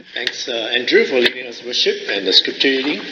Thanks, Andrew, for leading us worship and the scripture reading.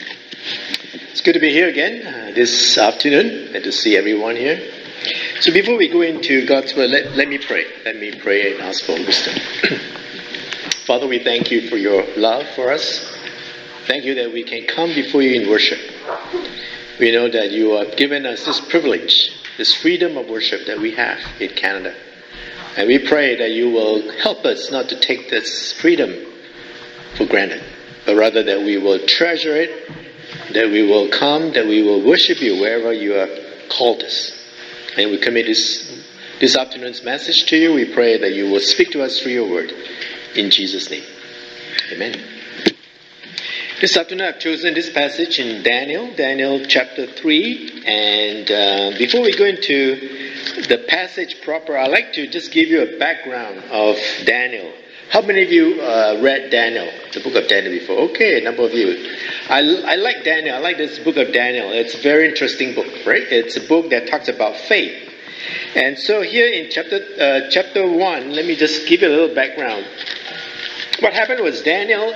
It's good to be here again this afternoon and to see everyone here. So before we go into God's word, let me pray. Let me pray and ask for wisdom. Father, we thank you for your love for us. Thank you that we can come before you in worship. We know that you have given us this privilege, this freedom of worship that we have in Canada. And we pray that you will help us not to take this freedom for granted, but rather that we will treasure it, that we will come, that we will worship you wherever you have called us. And we commit this afternoon's message to you. We pray that you will speak to us through your word. In Jesus' name. Amen. This afternoon I've chosen this passage in Daniel chapter 3. And before we go into the passage proper, I'd like to just give you a background of Daniel. How many of you read Daniel, the book of Daniel before? Okay, a number of you. I like Daniel. I like this book of Daniel. It's a very interesting book, right? It's a book that talks about faith. And so here in chapter 1, let me just give you a little background. What happened was Daniel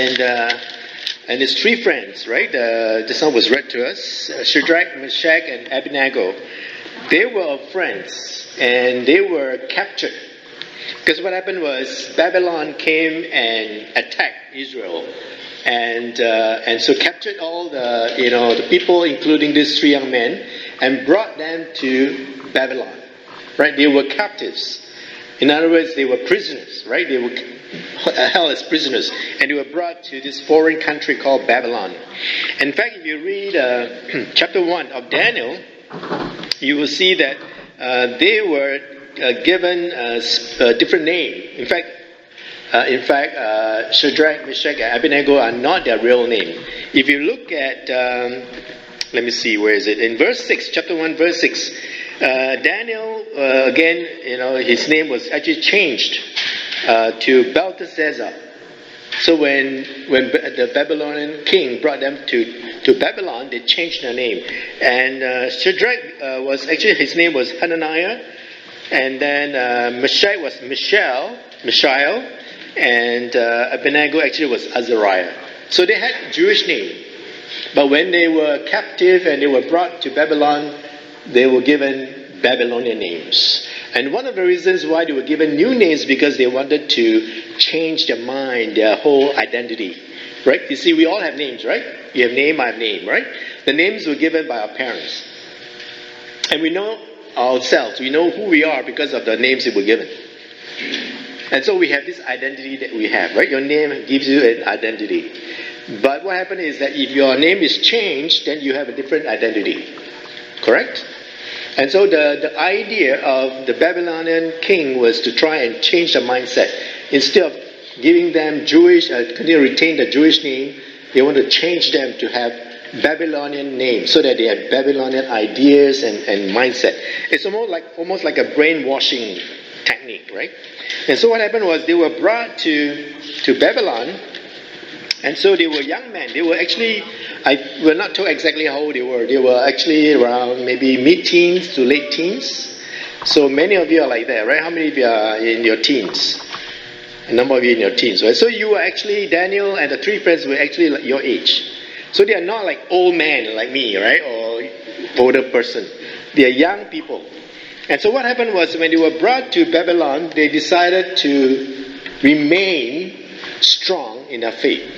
and his three friends, right? This one was read to us. Shadrach, Meshach, and Abednego. They were friends, and they were captured. Because what happened was Babylon came and attacked Israel, and so captured all the people, including these three young men, and brought them to Babylon. Right? They were captives. In other words, they were prisoners. Right? They were held as prisoners, and they were brought to this foreign country called Babylon. In fact, if you read chapter 1 of Daniel, you will see that they were given a different name. In fact, Shadrach, Meshach, and Abednego are not their real name. If you look at, let me see, where is it? In verse 6, chapter 1, verse 6, Daniel, again, his name was actually changed to Belteshazzar. So when the Babylonian king brought them to Babylon, they changed their name. And Shadrach his name was Hananiah. And then Meshach was Mishael, and Abednego actually was Azariah. So they had Jewish name. But when they were captive and they were brought to Babylon, they were given Babylonian names. And one of the reasons why they were given new names because they wanted to change their mind, their whole identity. Right? You see, we all have names, right? You have name, I have name, right? The names were given by our parents. And we know ourselves. We know who we are because of the names that were given. And so we have this identity that we have, right? Your name gives you an identity. But what happened is that if your name is changed, then you have a different identity. Correct? And so the idea of the Babylonian king was to try and change the mindset. Instead of giving them continue to retain the Jewish name, they want to change them to have Babylonian names so that they have Babylonian ideas and mindset. It's almost like a brainwashing technique, right? And so what happened was they were brought to Babylon, and so they were young men. They were actually, we're not told exactly how old they were. They were actually around maybe mid-teens to late teens. So many of you are like that, right? How many of you are in your teens? A number of you in your teens, right? So you were actually, Daniel and the three friends were actually like your age. So they are not like old men like me, right? Or older person. They are young people. And so what happened was when they were brought to Babylon, they decided to remain strong in their faith.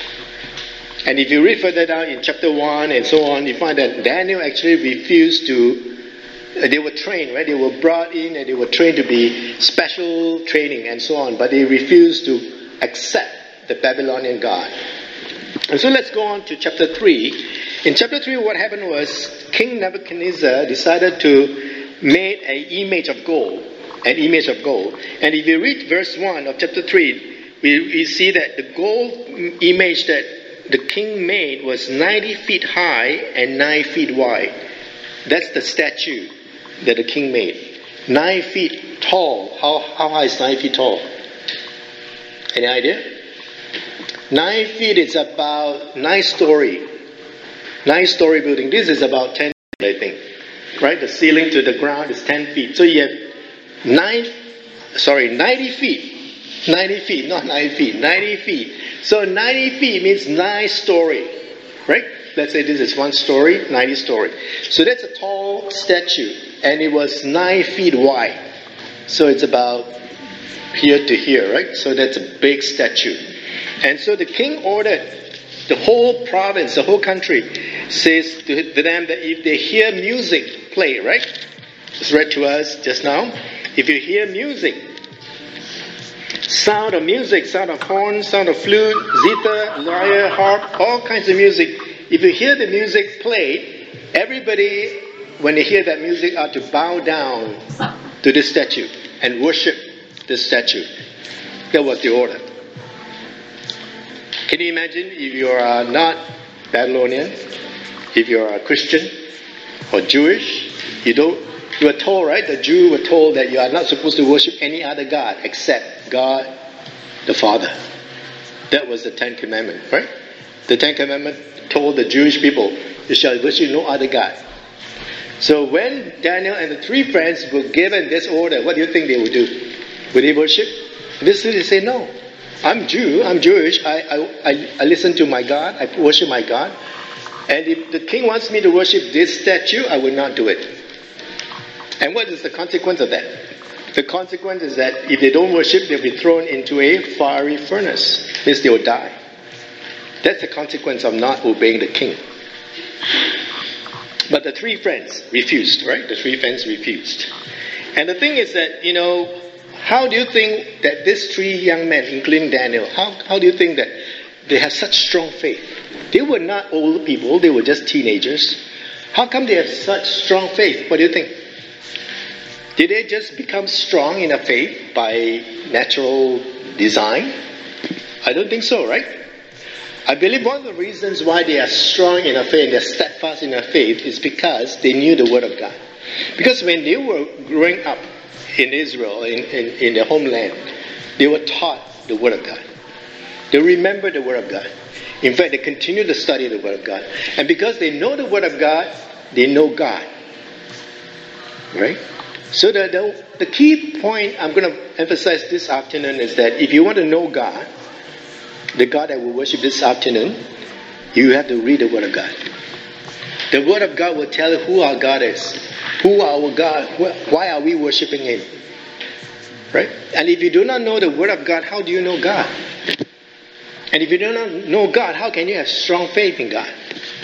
And if you read further down in chapter 1 and so on, you find that Daniel actually refused to, they were trained, right? They were brought in and they were trained to be special training and so on, but they refused to accept the Babylonian God. And so let's go on to chapter 3. In chapter 3, what happened was King Nebuchadnezzar decided to make an image of gold. And if you read verse 1 of chapter 3, we see that the gold image that the king made was 90 feet high and 9 feet wide. That's the statue that the king made. 9 feet tall. How high is 9 feet tall? Any idea? 9 feet is about 9-story building. This is about 10 feet, I think. Right? The ceiling to the ground is 10 feet. So you have 90 feet 90 feet, not 9 feet, 90 feet. So 90 feet means 9 story, right? Let's say this is 1 story, 90 story. So that's a tall statue, and it was 9 feet wide. So it's about here to here, right? So that's a big statue. And so the king ordered the whole province, the whole country, says to them that if they hear music play, right? It's read to us just now. If you hear music, sound of music, sound of horn, sound of flute, zither, lyre, harp, all kinds of music. If you hear the music played, everybody, when they hear that music, are to bow down to the statue and worship the statue. That was the order. Can you imagine if you are not Babylonian, if you are a Christian or Jewish, you were told, right? The Jews were told that you are not supposed to worship any other God except God the Father. That was the 10 Commandments, right? The 10 Commandments told the Jewish people, you shall worship no other God. So when Daniel and the 3 friends were given this order, what do you think they would do? Would they worship? Obviously they say no. I'm Jewish, I listen to my God, I worship my God. And if the king wants me to worship this statue, I will not do it. And what is the consequence of that? The consequence is that if they don't worship, they'll be thrown into a fiery furnace. Means they will die. That's the consequence of not obeying the king. But the 3 friends refused, right? The 3 friends refused. And the thing is that, how do you think that these 3 young men, including Daniel, how do you think that they have such strong faith? They were not old people, they were just teenagers. How come they have such strong faith? What do you think? Did they just become strong in a faith by natural design? I don't think so, right? I believe one of the reasons why they are strong in a faith, they're steadfast in their faith, is because they knew the Word of God. Because when they were growing up in Israel, in their homeland, they were taught the Word of God. They remember the Word of God. In fact, they continue to study the Word of God. And because they know the Word of God, they know God. Right? So the key point I'm going to emphasize this afternoon is that if you want to know God, the God that we worship this afternoon, you have to read the Word of God. The Word of God will tell you who our God is, who our God, why are we worshiping Him. Right? And if you do not know the Word of God, how do you know God? And if you do not know God, how can you have strong faith in God?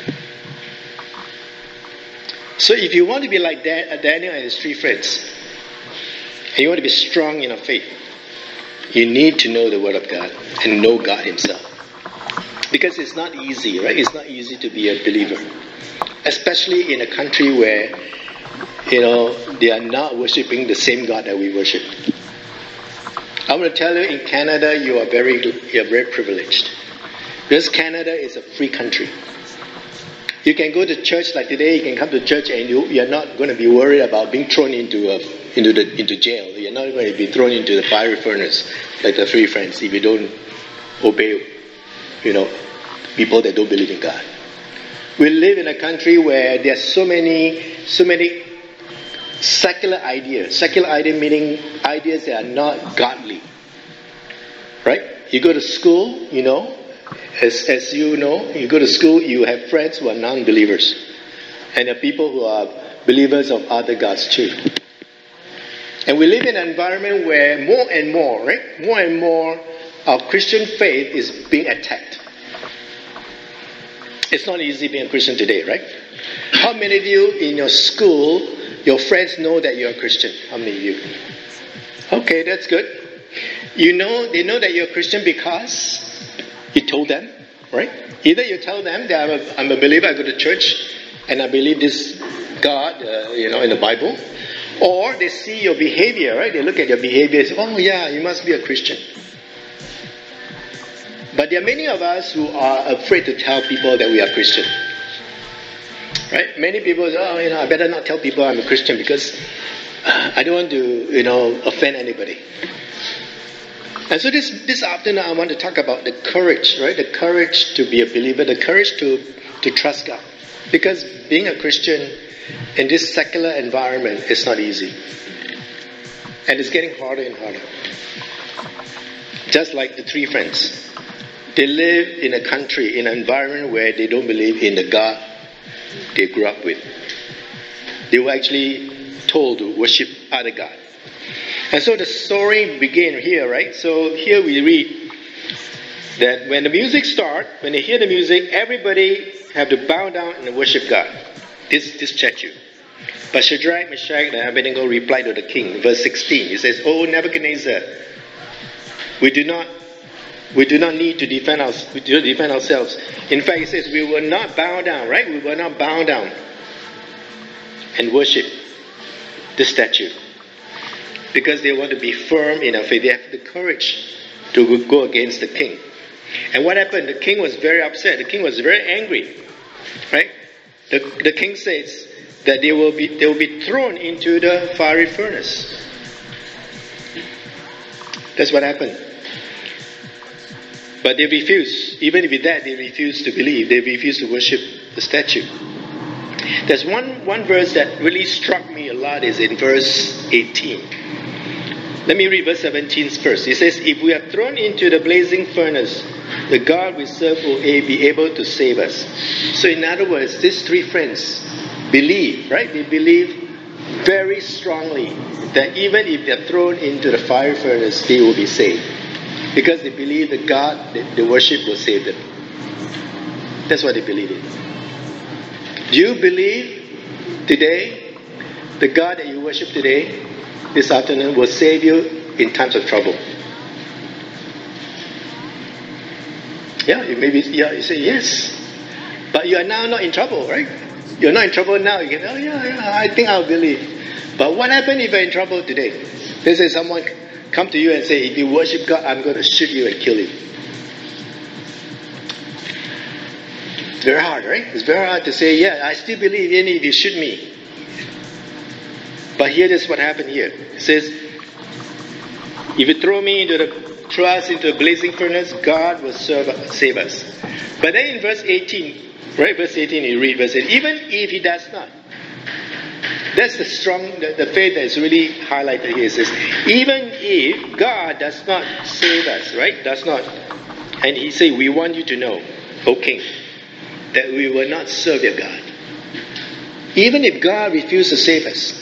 So if you want to be like Daniel and his 3 friends, and you want to be strong in your faith, you need to know the Word of God and know God Himself. Because it's not easy, right? It's not easy to be a believer. Especially in a country where, they are not worshipping the same God that we worship. I want to tell you, in Canada, you are very privileged. Because Canada is a free country. You can go to church like today. You can come to church and you're not going to be worried about being thrown into jail. You're not going to be thrown into the fiery furnace like the 3 friends if you don't obey, people that don't believe in God. We live in a country where there's so many secular ideas. Secular idea meaning ideas that are not godly. Right? You go to school, as you know, you go to school, you have friends who are non-believers. And there are people who are believers of other gods too. And we live in an environment where more and more, our Christian faith is being attacked. It's not easy being a Christian today, right? How many of you in your school, your friends know that you're a Christian? How many of you? Okay, that's good. They know that you're a Christian because you told them, right? Either you tell them that I'm a believer, I go to church, and I believe this God, in the Bible. Or they see your behavior, right? They look at your behavior and say, oh yeah, you must be a Christian. But there are many of us who are afraid to tell people that we are Christian. Right? Many people say, I better not tell people I'm a Christian because I don't want to, offend anybody. And so this afternoon I want to talk about the courage, right? The courage to be a believer, the courage to trust God. Because being a Christian in this secular environment is not easy. And it's getting harder and harder. Just like the three friends. They live in a country, in an environment where they don't believe in the God they grew up with. They were actually told to worship other gods. And so the story begins here, right? So here we read that when the music starts, when they hear the music, everybody have to bow down and worship God. This statue. But Shadrach, Meshach, and Abednego replied to the king. Verse 16, he says, "O Nebuchadnezzar, we do not need to defend ourselves. In fact, he says, we will not bow down, right? We will not bow down and worship the statue. Because they want to be firm in their faith. They have the courage to go against the king. And what happened? The king was very upset. The king was very angry. Right? The king says that they will be thrown into the fiery furnace. That's what happened. But they refuse. Even with that, they refuse to believe. They refuse to worship the statue. There's one verse that really struck me a lot is in verse 18. Let me read verse 17 first. It says, "If we are thrown into the blazing furnace, the God we serve will be able to save us." So in other words, these three friends believe, right? They believe very strongly that even if they are thrown into the fire furnace, they will be saved. Because they believe the God they worship will save them. That's what they believe in. Do you believe today, the God that you worship today, this afternoon, will save you in times of trouble? Yeah, you say yes. But you are now not in trouble, right? You're not in trouble now. You can, I think I'll believe. But what happens if you're in trouble today? Let's say someone come to you and say, if you worship God, I'm going to shoot you and kill you. It's very hard, right? It's very hard to say, yeah, I still believe even if you shoot me. But here is what happened here. It says, if you throw us into a blazing furnace, God will save us. But then in verse 18, right? Verse 18, you read verse 18, even if he does not. That's the faith that is really highlighted here. It says, even if God does not save us, right? Does not. And he said, we want you to know, O king, that we will not serve your God. Even if God refuses to save us,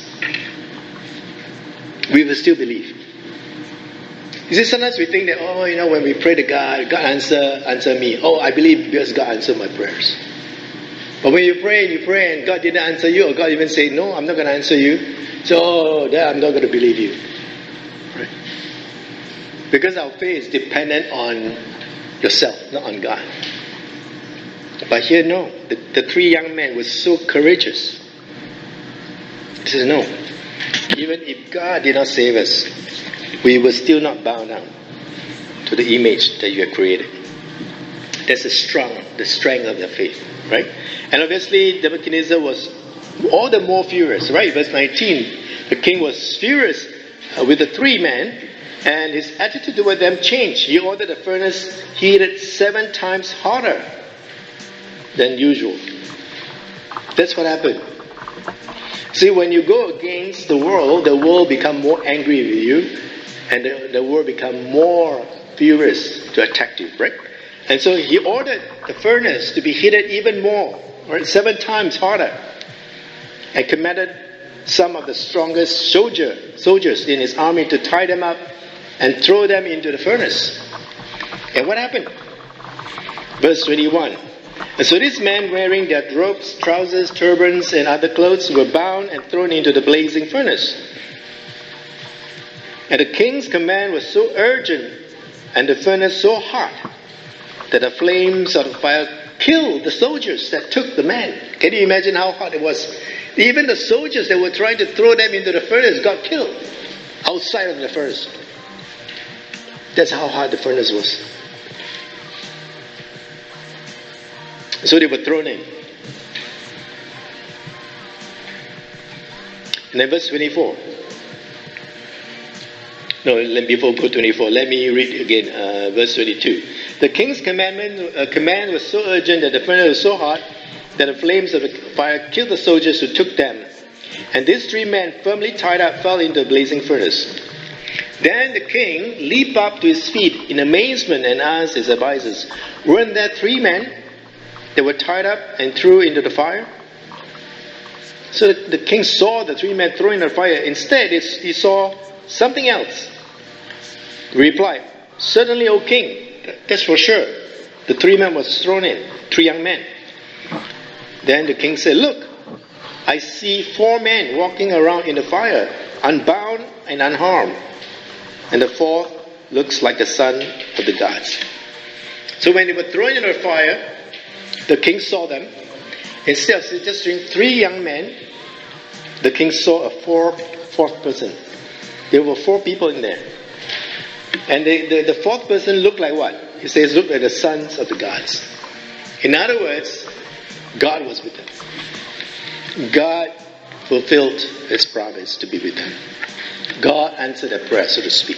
we will still believe. You see, sometimes we think that, when we pray to God, God answer me. Oh, I believe because God answered my prayers. But when you pray and God didn't answer you, or God even say, no, I'm not going to answer you. So, I'm not going to believe you. Right? Because our faith is dependent on yourself, not on God. But here, no. The three young men were so courageous. He says, no. Even if God did not save us, we will still not bow down to the image that you have created. That's the strength of their faith, right? And obviously, Nebuchadnezzar was all the more furious, right? Verse 19, the king was furious with the three men, and his attitude toward them changed. He ordered the furnace heated 7 times hotter than usual. That's what happened. See, when you go against the world become more angry with you, and the world become more furious to attack you, right? And so he ordered the furnace to be heated even more, right? 7 times hotter, and commanded some of the strongest soldiers in his army to tie them up and throw them into the furnace. And what happened? Verse 21. And so these men, wearing their robes, trousers, turbans, and other clothes, were bound and thrown into the blazing furnace. And the king's command was so urgent, and the furnace so hot, that the flames of the fire killed the soldiers that took the men. Can you imagine how hot it was? Even the soldiers that were trying to throw them into the furnace got killed outside of the furnace. That's how hot the furnace was. So they were thrown in. And then verse 24. No, before go 24, let me read again, verse 22. The king's command was so urgent that the furnace was so hot that the flames of the fire killed the soldiers who took them. And these 3 men, firmly tied up, fell into the blazing furnace. Then the king leaped up to his feet in amazement and asked his advisors, weren't there 3 men that were tied up and threw into the fire? So the king saw the 3 men thrown into the fire. Instead, he saw something else. He replied, certainly, O king, that's for sure. The 3 men was thrown in, 3 young men. Then the king said, look, I see 4 men walking around in the fire, unbound and unharmed. And the 4th looks like the son of the gods. So when they were thrown into the fire, the king saw them. Instead of just seeing 3 young men, the king saw a fourth person. There were 4 people in there. And the 4th person looked like what? He says, look like the sons of the gods. In other words, God was with them. God fulfilled his promise to be with them. God answered their prayer, so to speak.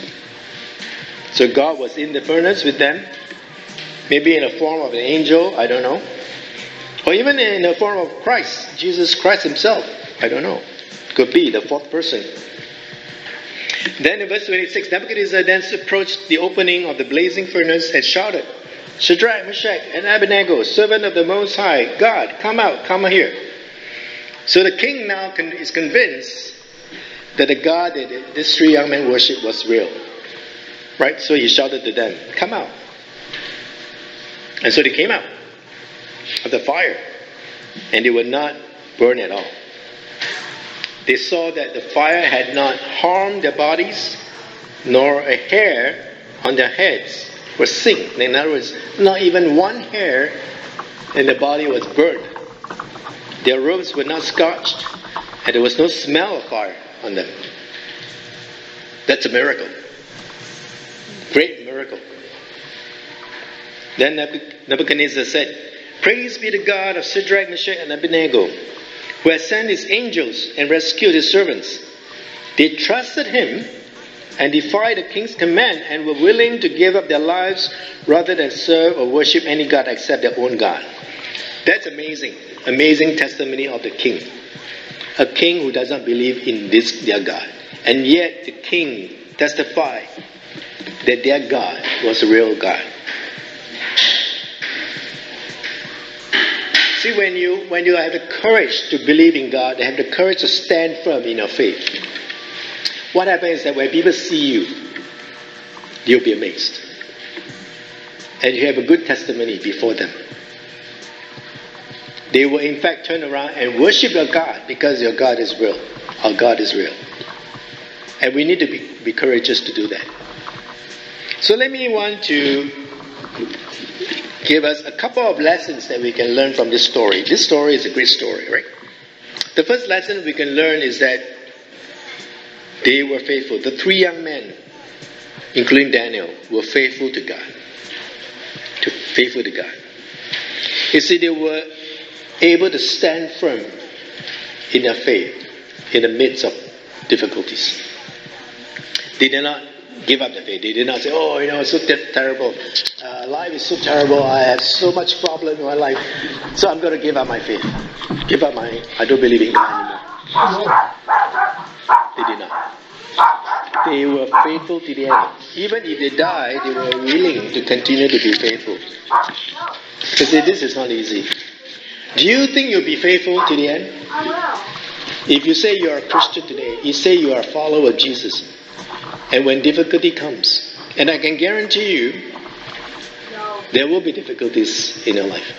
So God was in the furnace with them, maybe in the form of an angel, I don't know. Or even in the form of Christ, Jesus Christ himself, I don't know. Could be the 4th person. Then in verse 26, Nebuchadnezzar then approached the opening of the blazing furnace and shouted, Shadrach, Meshach, and Abednego, servant of the Most High God, come out, come here. So the king now is convinced that the God that these 3 young men worshipped was real. Right? So he shouted to them, come out. And so they came out of the fire. And they were not burned at all. They saw that the fire had not harmed their bodies, nor a hair on their heads was singed. In other words, not even one hair in the body was burned. Their robes were not scorched, and there was no smell of fire on them. That's a miracle. Great miracle. Then Nebuchadnezzar said, praise be the God of Shadrach, Meshach, and Abednego, who has sent his angels and rescued his servants. They trusted him and defied the king's command and were willing to give up their lives rather than serve or worship any god except their own God. That's amazing. Amazing testimony of the king. A king who does not believe in this their God. And yet the king testified that their God was a real God. See, when you have the courage to believe in God, they have the courage to stand firm in your faith, what happens is that when people see you, you'll be amazed. And you have a good testimony before them. They will in fact turn around and worship your God because your God is real. Our God is real. And we need to be courageous to do that. So let me want to give us a couple of lessons that we can learn from this story. This story is a great story, right? The first lesson we can learn is that they were faithful. The 3 young men, including Daniel, were faithful to God. Faithful to God. You see, they were able to stand firm in their faith in the midst of difficulties. They did not give up their faith. They did not say, oh, it's so terrible. Life is so terrible. I have so much problem in my life. So I'm going to give up my faith. I don't believe in God anymore. They did not. They were faithful to the end. Even if they died, they were willing to continue to be faithful. Because this is not easy. Do you think you'll be faithful to the end? If you say you are a Christian today, you say you are a follower of Jesus, and when difficulty comes, and I can guarantee you, there will be difficulties in your life.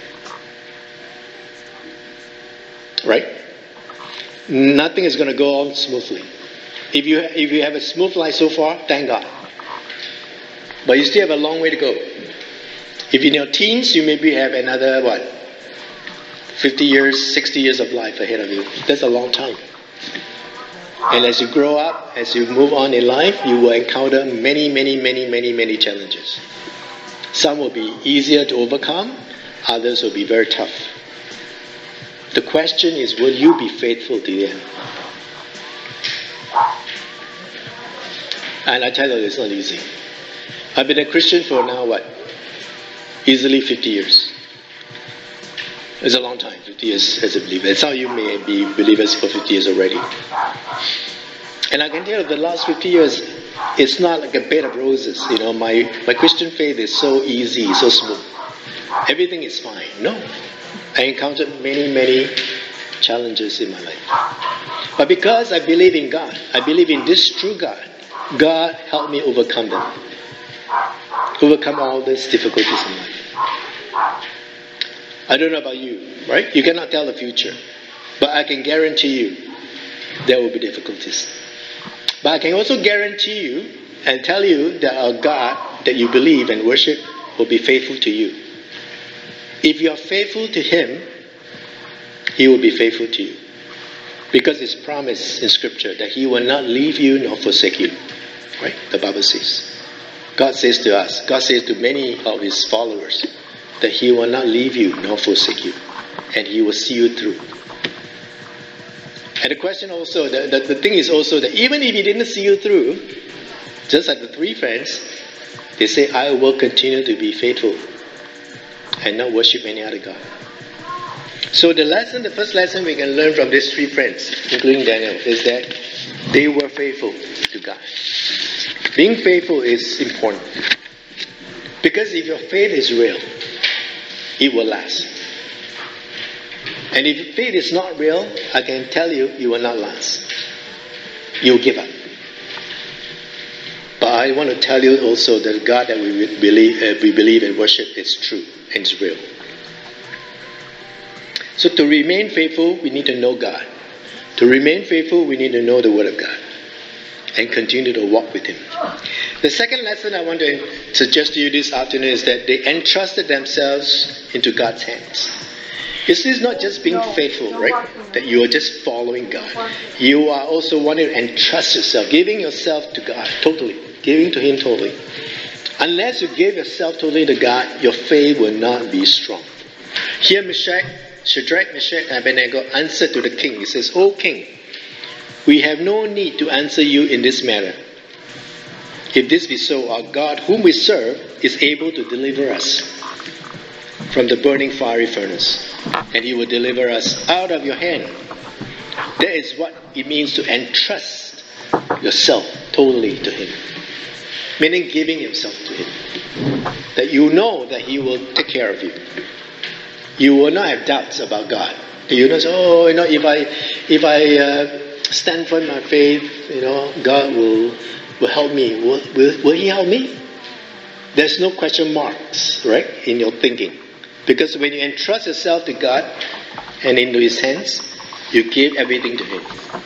Right? Nothing is going to go on smoothly. If you have a smooth life so far, thank God. But you still have a long way to go. If in your teens, you maybe have another, 50 years, 60 years of life ahead of you. That's a long time. And as you grow up, as you move on in life, you will encounter many challenges. Some will be easier to overcome, others will be very tough. The question is, will you be faithful to the end? And I tell you, it's not easy. I've been a Christian for now, easily 50 years. It's a long time, 50 years as a believer. And some of you may be believers for 50 years already. And I can tell you the last 50 years, it's not like a bed of roses. My Christian faith is so easy, so smooth. Everything is fine. No. I encountered many, many challenges in my life. But because I believe in God, I believe in this true God, God helped me overcome them. Overcome all these difficulties in life. I don't know about you, right? You cannot tell the future. But I can guarantee you there will be difficulties. But I can also guarantee you and tell you that our God that you believe and worship will be faithful to you. If you are faithful to Him, He will be faithful to you. Because it's promised in Scripture that He will not leave you nor forsake you. Right? The Bible says. God says to us, God says to many of His followers, that He will not leave you nor forsake you. And He will see you through. And the question also, the thing is also that even if He didn't see you through, just like the three friends, they say, I will continue to be faithful and not worship any other God. So the first lesson we can learn from these three friends, including Daniel, is that they were faithful to God. Being faithful is important. Because if your faith is real, it will last. And if faith is not real, I can tell you, you will not last. You will give up. But I want to tell you also that the God that we believe and worship is true and is real. So to remain faithful, we need to know God. To remain faithful, we need to know the Word of God and continue to walk with Him. The second lesson I want to suggest to you this afternoon is that they entrusted themselves into God's hands. This is not just being faithful, right? That you are just following God. You are also wanting to entrust yourself, giving yourself to God totally, giving to Him totally. Unless you give yourself totally to God, your faith will not be strong. Here Shadrach, Meshach, and Abednego answered to the king. He says, O king, we have no need to answer you in this matter. If this be so, our God whom we serve is able to deliver us from the burning fiery furnace, and He will deliver us out of your hand. That is what it means to entrust yourself totally to Him. Meaning giving yourself to Him. That you know that He will take care of you. You will not have doubts about God. You don't say, if I stand for my faith, God will help me. Will He help me? There's no question marks, right, in your thinking. Because when you entrust yourself to God and into His hands, you give everything to Him.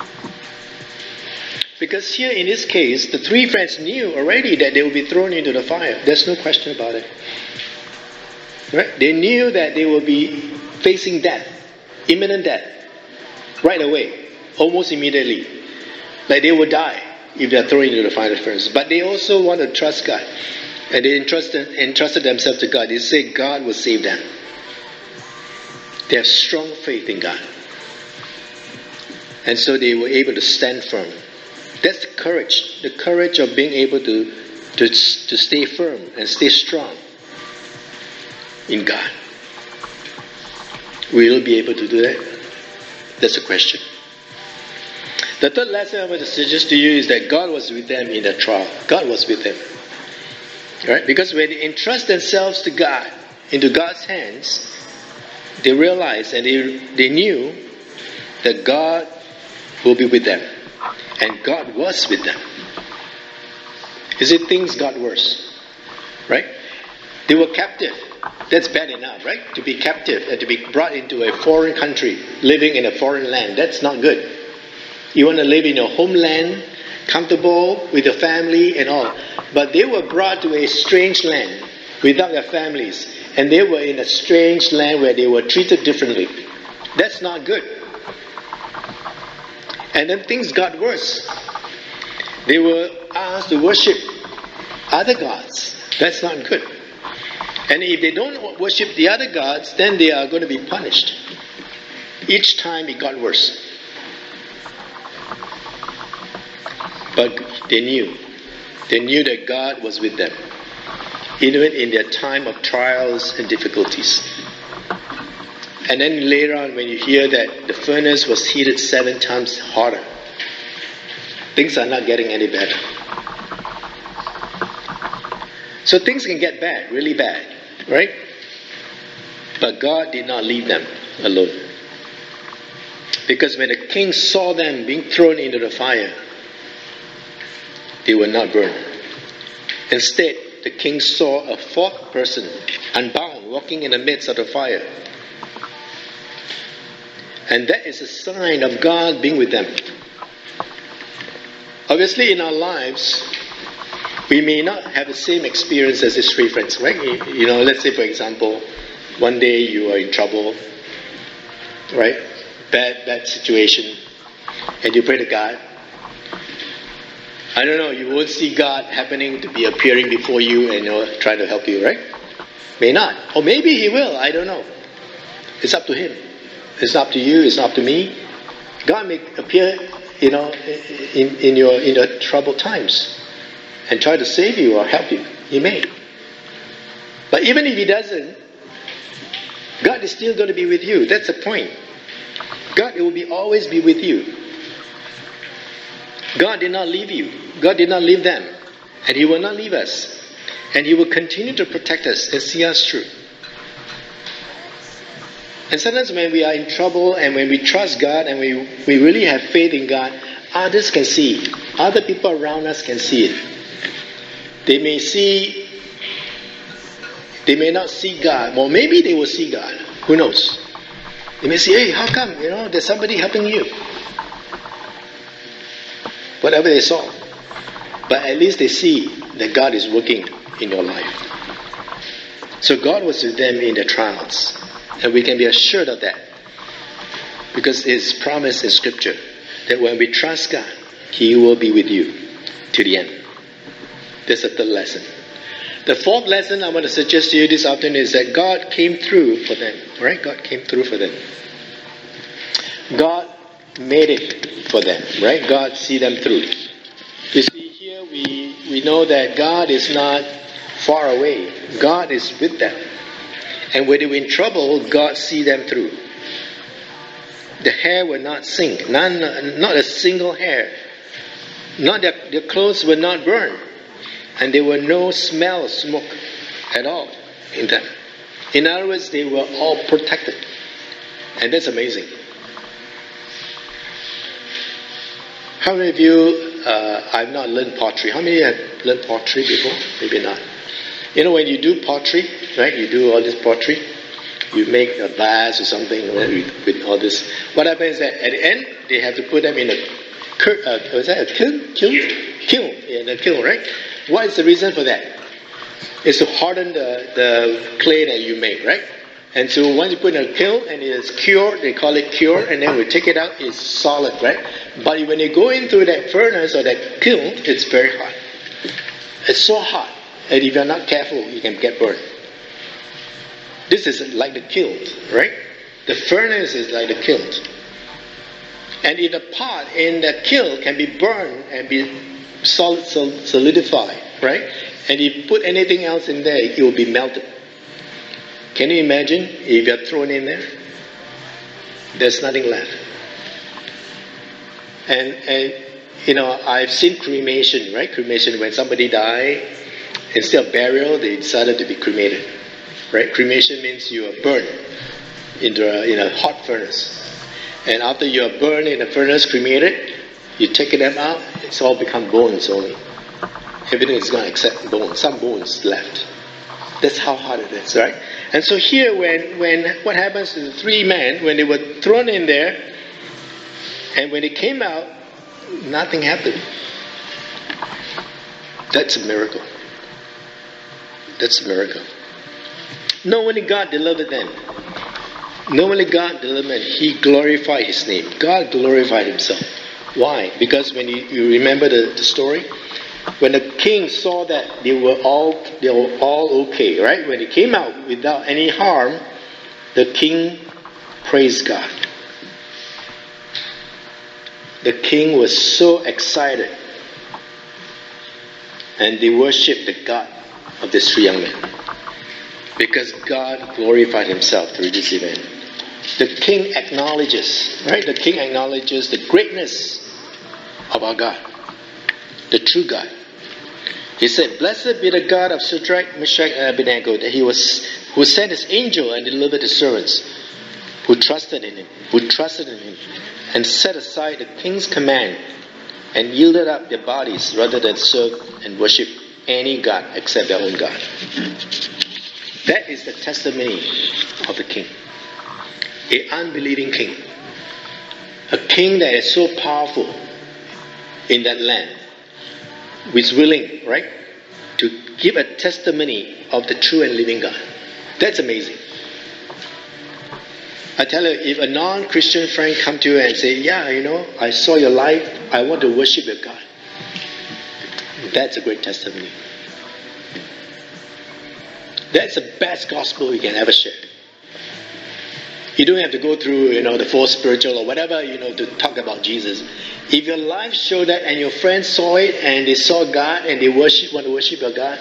Because here in this case, the three friends knew already that they would be thrown into the fire. There's no question about it. Right? They knew that they would be facing death, imminent death, right away, almost immediately. Like they would die if they are thrown into the fire furnace. But they also want to trust God. And they entrusted themselves to God. They say God will save them. They have strong faith in God. And so they were able to stand firm. That's the courage. The courage of being able to stay firm and stay strong in God. Will you be able to do that? That's the question. The third lesson I want to suggest to you is that God was with them in the trial. God was with them. Right? Because when they entrust themselves to God, into God's hands, they realized and they knew that God will be with them. And God was with them. You see, things got worse. Right? They were captive. That's bad enough, right? To be captive and to be brought into a foreign country, living in a foreign land. That's not good. You want to live in your homeland, comfortable with your family and all. But they were brought to a strange land without their families. And they were in a strange land where they were treated differently. That's not good. And then things got worse. They were asked to worship other gods. That's not good. And if they don't worship the other gods, then they are going to be punished. Each time it got worse. But they knew that God was with them, even in their time of trials and difficulties. And then later on, when you hear that the furnace was heated 7 times hotter, things are not getting any better. So things can get bad, really bad, right? But God did not leave them alone. Because when the king saw them being thrown into the fire, they were not burned. Instead, the king saw a fourth person, unbound, walking in the midst of the fire. And that is a sign of God being with them. Obviously, in our lives, we may not have the same experience as these three friends, right? Let's say, for example, one day you are in trouble, right? Bad situation, and you pray to God. I don't know, you won't see God happening to be appearing before you and trying to help you, right? May not. Or maybe He will, I don't know. It's up to Him. It's up to you, it's up to me. God may appear, in your troubled times and try to save you or help you. He may. But even if He doesn't, God is still going to be with you. That's the point. God will always be with you. God did not leave you. God did not leave them. And He will not leave us. And He will continue to protect us and see us through. And sometimes when we are in trouble and when we trust God and we really have faith in God, others can see it. Other people around us can see it. They may not see God. Well, maybe they will see God. Who knows? They may say, hey, how come? There's somebody helping you. Whatever they saw. But at least they see that God is working in your life. So God was with them in their trials. And we can be assured of that. Because it's promised in Scripture that when we trust God, He will be with you to the end. That's the third lesson. The fourth lesson I want to suggest to you this afternoon is that God came through for them. Right? God came through for them. God made it for them. Right? God see them through. You see, here we know that God is not far away. God is with them. And when they were in trouble, God see them through. The hair will not sink. Not a single hair. Their clothes were not burned. And there were no smell of smoke at all in them. In other words, they were all protected. And that's amazing. How many of you I've not learned pottery? How many have learned pottery before? Maybe not. When you do pottery, right? You do all this pottery. You make a vase or something with all this. What happens is that at the end, they have to put them in a kiln? Kiln. In a kiln, right? What is the reason for that? It's to harden the clay that you make, right? And so once you put in a kiln and it is cured, they call it cured, and then we take it out, it's solid, right? But when you go into that furnace or that kiln, it's very hot. It's so hot, and if you're not careful, you can get burned. This is like the kiln, right? The furnace is like the kiln. And if the pot in the kiln can be burned and be solidified, right? And if you put anything else in there, it will be melted. Can you imagine if you're thrown in there? There's nothing left. And I've seen cremation, right? Cremation, when somebody died, instead of burial, they decided to be cremated, right? Cremation means you are burned in a hot furnace. And after you are burned in a furnace, cremated, you take them out, it's all become bones only. Everything is gone except bones. Some bones left. That's how hard it is, right? And so here, when what happens to the three men, when they were thrown in there, and when they came out, nothing happened. That's a miracle. That's a miracle. Not only God delivered them, not only God delivered them, He glorified His name. God glorified Himself. Why? Because when you remember the story, when the king saw that they were all okay, right? When they came out without any harm, the king praised God. The king was so excited, and they worshipped the God of these three young men, because God glorified Himself through this event. The king acknowledges, right? The king acknowledges the greatness of our God. the true God. He said, "Blessed be the God of Shadrach, Meshach, and Abednego, that who sent his angel and delivered his servants, who trusted in him, and set aside the king's command, and yielded up their bodies rather than serve and worship any god except their own God." That is the testimony of the king. An unbelieving king. A king that is so powerful in that land, who is willing, right, to give a testimony of the true and living God. That's amazing. I tell you, if a non-Christian friend come to you and say, "Yeah, I saw your life, I want to worship your God," that's a great testimony. That's the best gospel you can ever share. You don't have to go through, the four spiritual or whatever, to talk about Jesus. If your life showed that and your friends saw it and they saw God and they want to worship your God,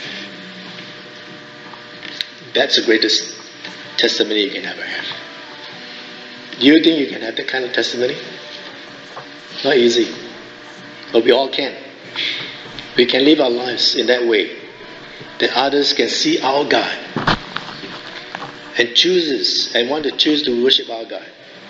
that's the greatest testimony you can ever have. Do you think you can have that kind of testimony? Not easy. But we all can. We can live our lives in that way, that others can see our God and want to choose to worship our God.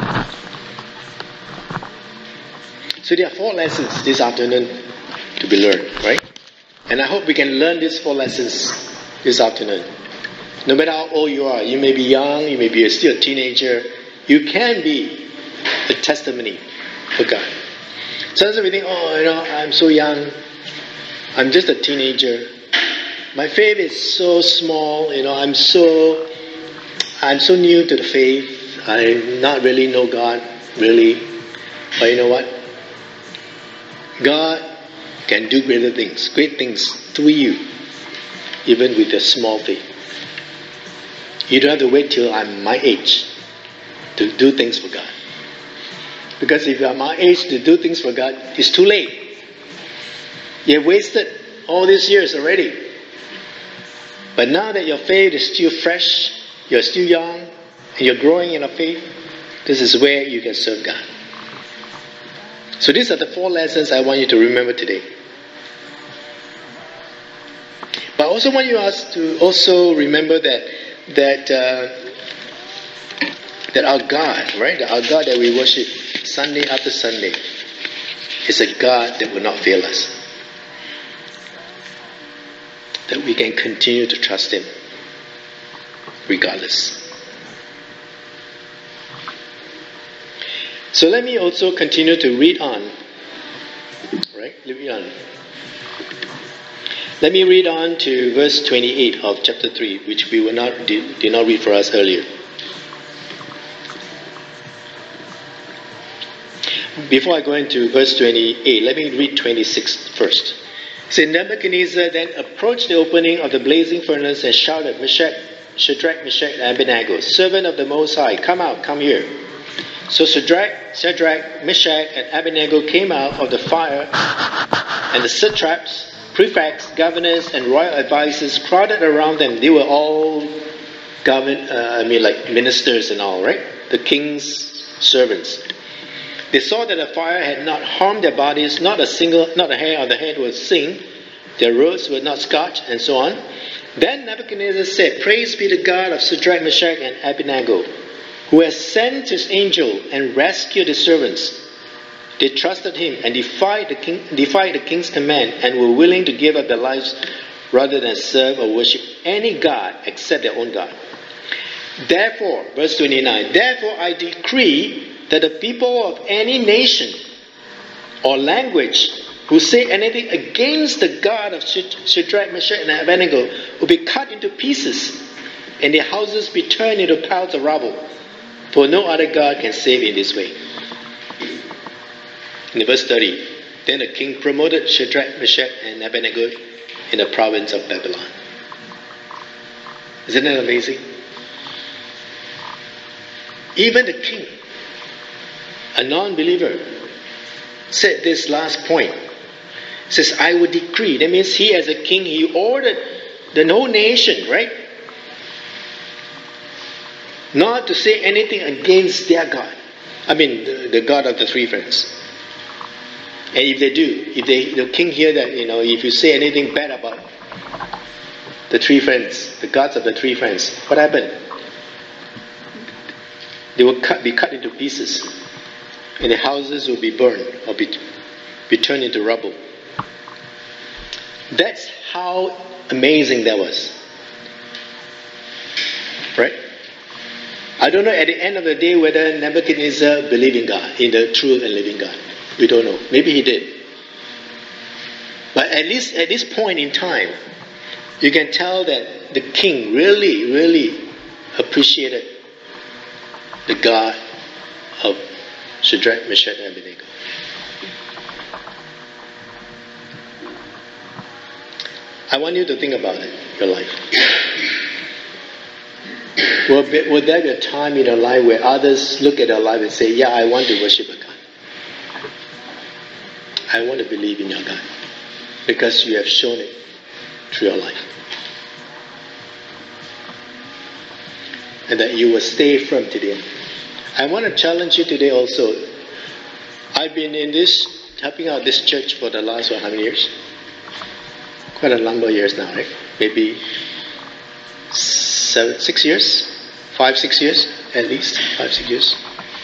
So there are 4 lessons this afternoon to be learned, right? And I hope we can learn these 4 lessons this afternoon. No matter how old you are, you may be young, you may be still a teenager, you can be a testimony for God. Sometimes we think, I'm so young, I'm just a teenager, my faith is so small, I'm so new to the faith, I not really know God, really. But you know what? God can do great things through you, even with a small faith. You don't have to wait till I'm my age to do things for God. Because if you are my age to do things for God, it's too late. You have wasted all these years already. But now that your faith is still fresh, you're still young, and you're growing in your faith, this is where you can serve God. So these are the 4 lessons I want you to remember today. But I also want you to also remember that our God, right, our God that we worship Sunday after Sunday, is a God that will not fail us. That we can continue to trust Him regardless. So let me also continue to read on. Right? Let me read on to verse 28 of chapter 3, which we did not read for us earlier. Before I go into verse 28, let me read 26 first. So Nebuchadnezzar then approached the opening of the blazing furnace and shouted, "Shadrach, Meshach, and Abednego, servant of the Most High, come out, come here." So Shadrach, Meshach, and Abednego came out of the fire, and the satraps, prefects, governors, and royal advisors crowded around them. They were all ministers and all, right? The king's servants. They saw that the fire had not harmed their bodies, not a hair on the head was singed, their robes were not scorched, and so on. Then Nebuchadnezzar said, "Praise be to God of Shadrach, Meshach, and Abednego, who has sent his angel and rescued his servants. They trusted him and defied the king's command, and were willing to give up their lives rather than serve or worship any god except their own God. Therefore," verse 29, "therefore I decree that the people of any nation or language who say anything against the God of Shadrach, Meshach, and Abednego will be cut into pieces, and their houses be turned into piles of rubble. For no other God can save in this way." In verse 30, then the king promoted Shadrach, Meshach, and Abednego in the province of Babylon. Isn't that amazing? Even the king, a non-believer, said this last point. He says, "I would decree." That means he, as a king, he ordered the whole nation, right, not to say anything against their God. I mean, the God of the three friends. And if they do, the king hear that, if you say anything bad about the three friends, the gods of the three friends, what happened? They will be cut into pieces, and the houses will be burned or be turned into rubble. That's how amazing that was. Right? I don't know at the end of the day whether Nebuchadnezzar believed in God, in the true and living God. We don't know. Maybe he did. But at least at this point in time, you can tell that the king really, really appreciated the God of Shadrach, Meshach, and Abednego. I want you to think about it, your life. Will there be a time in your life where others look at your life and say, yeah, I want to worship a God. I want to believe in your God. Because you have shown it through your life. And that you will stay firm to the end. I want to challenge you today also. I've been helping out this church for the last, how many years? Quite a number of years now, right? Maybe 6 years? 5, 6 years at least. 5, 6 years.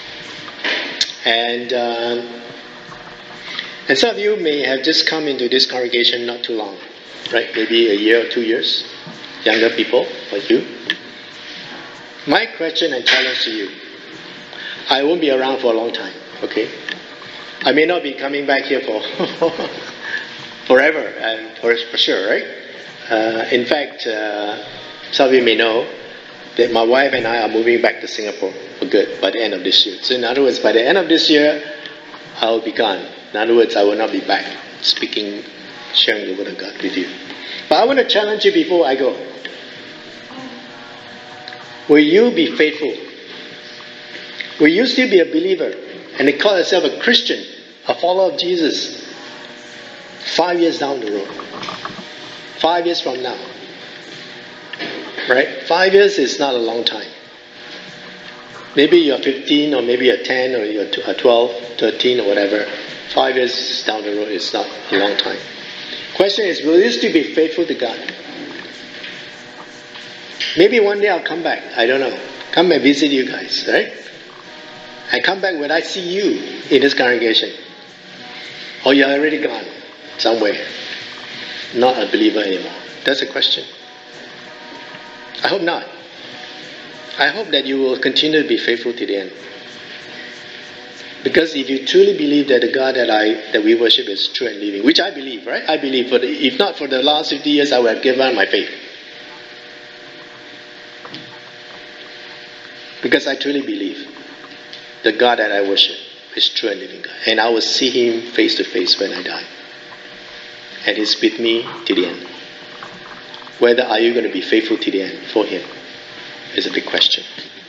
And some of you may have just come into this congregation not too long, right? Maybe a year or 2 years. Younger people like you. My question and challenge to you. I won't be around for a long time, okay? I may not be coming back here for forever, and for sure, right? In fact, some of you may know that my wife and I are moving back to Singapore for good by the end of this year. So in other words, by the end of this year, I will be gone. In other words, I will not be back speaking, sharing the word of God with you. But I want to challenge you before I go. Will you be faithful? Will you still be a believer and call yourself a Christian, a follower of Jesus, 5 years down the road? 5 years from now. Right? 5 years is not a long time. Maybe you're 15 or maybe you're 10 or you're 12, 13 or whatever. 5 years down the road is not a long time. Question is, will you still be faithful to God? Maybe one day I'll come back. I don't know. Come and visit you guys, right? I come back when I see you in this congregation. Or you're already gone somewhere. Not a believer anymore. That's a question. I hope not. I hope that you will continue to be faithful to the end. Because if you truly believe that the God that we worship is true and living, which I believe, right? I believe, if not for the last 50 years, I would have given up my faith. Because I truly believe the God that I worship is true and living God. And I will see Him face to face when I die. And He's with me to the end. Whether are you going to be faithful to the end for Him is a big question.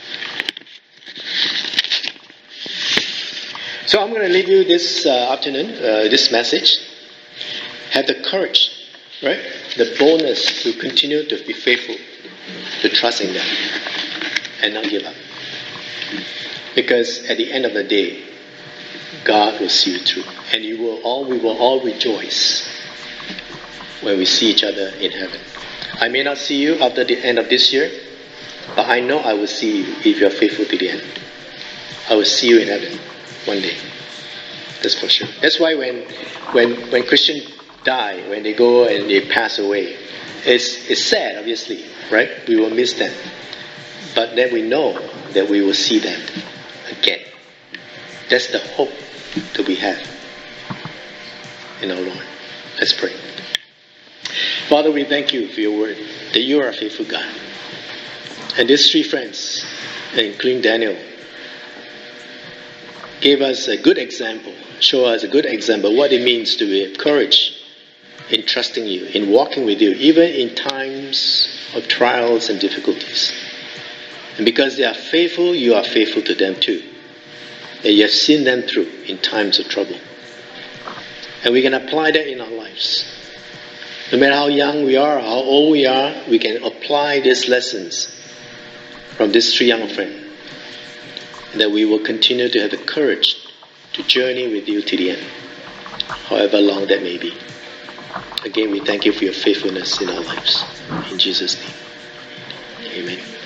So I'm going to leave you this afternoon, this message. Have the courage, right? The boldness to continue to be faithful, to trust in God, and not give up. Because at the end of the day, God will see you through. And we will all rejoice when we see each other in heaven. I may not see you after the end of this year, but I know I will see you if you are faithful to the end. I will see you in heaven one day. That's for sure. That's why when Christians die, when they go and they pass away, it's sad, obviously, right? We will miss them. But then we know that we will see them again. That's the hope that we have in our Lord. Let's pray. Father, we thank you for your word, that you are a faithful God. And these three friends, including Daniel, gave us a good example, show us a good example what it means to have courage in trusting you, in walking with you, even in times of trials and difficulties. And because they are faithful, you are faithful to them too. And you have seen them through in times of trouble. And we can apply that in our lives. No matter how young we are, how old we are, we can apply these lessons from these three young friends. And that we will continue to have the courage to journey with you to the end. however long that may be. Again, we thank you for your faithfulness in our lives. In Jesus' name, amen.